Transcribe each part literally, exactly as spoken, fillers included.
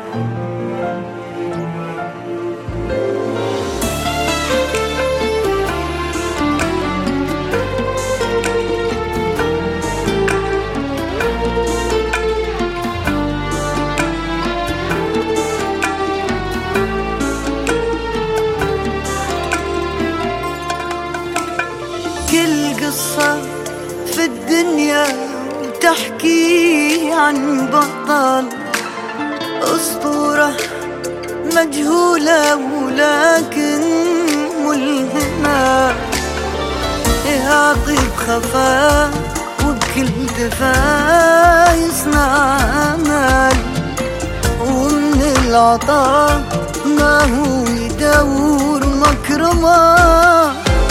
كل قصة في الدنيا تحكي عن بطل أسطورة مجهولة ولكن ملهمة، يعطي بخفاء وبكل دفاع يصنع أمل، ومن العطاء ما هو يدور مكرمة.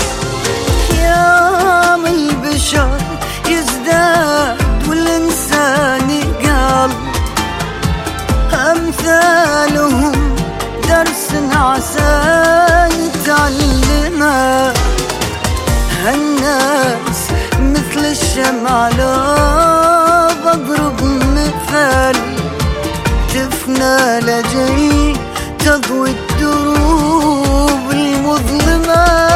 يوم البشر يزداد والإنسان يقل، أمثالهم درس عسى يتعلمه. هالناس مثل الشمع لو بضرب مثل، تفنى لجي تضوي الدروب المظلمة.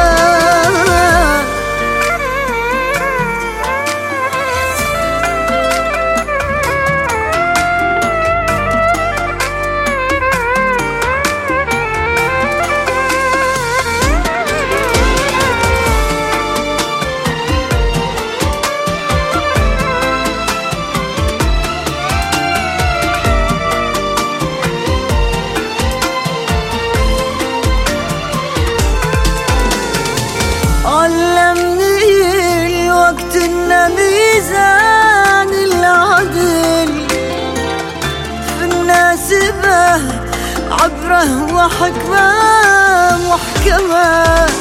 علمني الوقت إن ميزان العدل في الناسبة عبره وحكمة محكمة.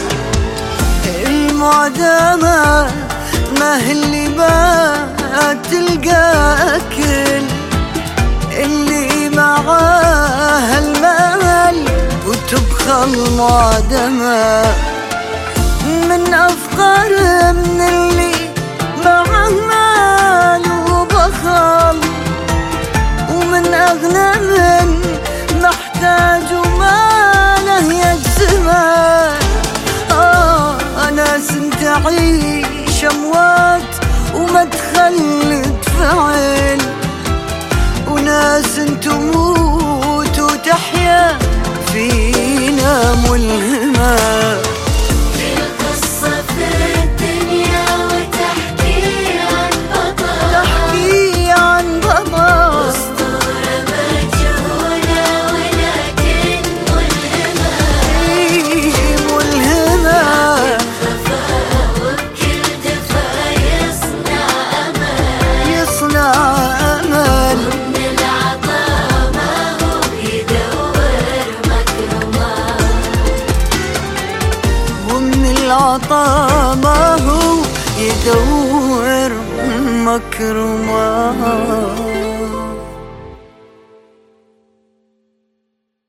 المعدمة ما هي اللي ما تلقى أكل، اللي معاه المال وتبخل معدمة. من أفقر من اللي معه مال وبخل، ومن أغنى من محتاج وماله يجزمه. آه ناس تعيش أموات وما تخلد فعل، وناس تموت وتحيا فينا ملهمة. العطاء ما هو يدور مكرمة.